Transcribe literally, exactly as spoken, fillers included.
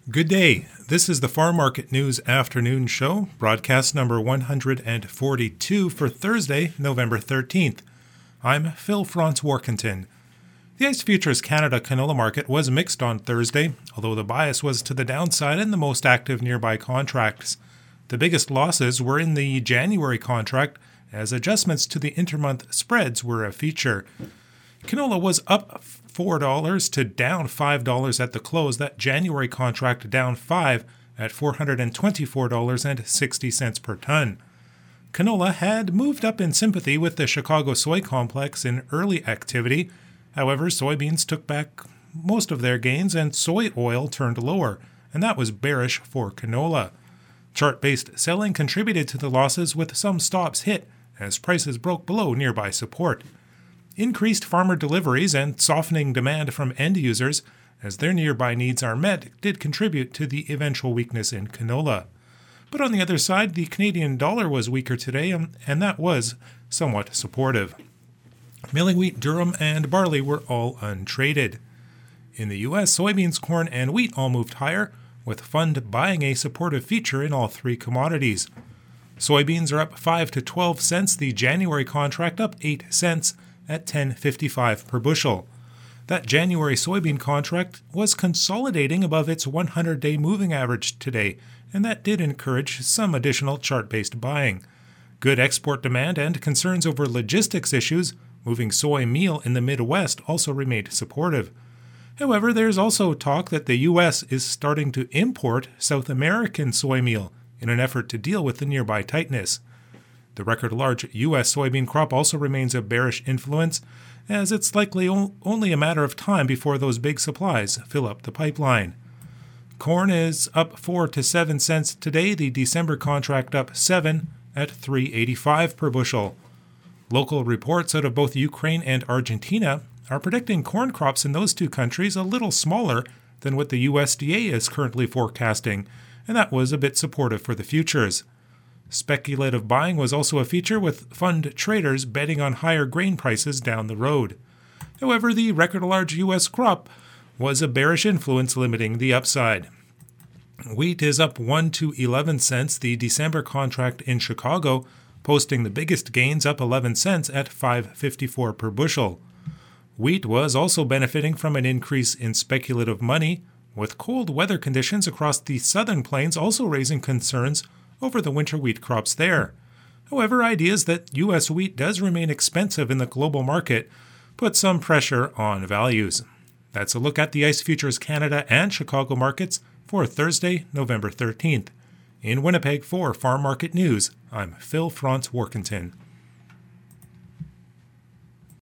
Good day. This is the Farm Market News Afternoon Show, broadcast number one hundred forty-two for Thursday, November thirteenth. I'm Phil Franz Warkentin. The Ice Futures Canada canola market was mixed on Thursday, although the bias was to the downside in the most active nearby contracts. The biggest losses were in the January contract, as adjustments to the intermonth spreads were a feature. Canola was up four dollars to down five dollars at the close. That January contract down five dollars at four hundred twenty-four dollars and sixty cents per ton. Canola had moved up in sympathy with the Chicago soy complex in early activity. However, soybeans took back most of their gains and soy oil turned lower, and that was bearish for canola. Chart-based selling contributed to the losses with some stops hit as prices broke below nearby support. Increased farmer deliveries and softening demand from end users as their nearby needs are met did contribute to the eventual weakness in canola. But on the other side, the Canadian dollar was weaker today, and that was somewhat supportive. Milling wheat, durum, and barley were all untraded. In the U S, soybeans, corn, and wheat all moved higher, with fund buying a supportive feature in all three commodities. Soybeans are up five to twelve cents, the January contract up eight cents at ten fifty-five per bushel. That January soybean contract was consolidating above its one hundred day moving average today, and that did encourage some additional chart-based buying. Good export demand and concerns over logistics issues moving soy meal in the Midwest also remained supportive. However, there's also talk that the U S is starting to import South American soy meal in an effort to deal with the nearby tightness. The record large U S soybean crop also remains a bearish influence, as it's likely o- only a matter of time before those big supplies fill up the pipeline. Corn is up four to seven cents today, the December contract up seven at three eighty-five per bushel. Local reports out of both Ukraine and Argentina are predicting corn crops in those two countries a little smaller than what the U S D A is currently forecasting, and that was a bit supportive for the futures. Speculative buying was also a feature, with fund traders betting on higher grain prices down the road. However, the record large U S crop was a bearish influence, limiting the upside. Wheat is up one to eleven cents, the December contract in Chicago posting the biggest gains, up eleven cents at five fifty-four per bushel. Wheat was also benefiting from an increase in speculative money, with cold weather conditions across the southern plains also raising concerns over the winter wheat crops there. However, ideas that U S wheat does remain expensive in the global market put some pressure on values. That's a look at the Ice Futures Canada and Chicago markets for Thursday, November thirteenth. In Winnipeg for Farm Market News, I'm Phil Franz Warkentin.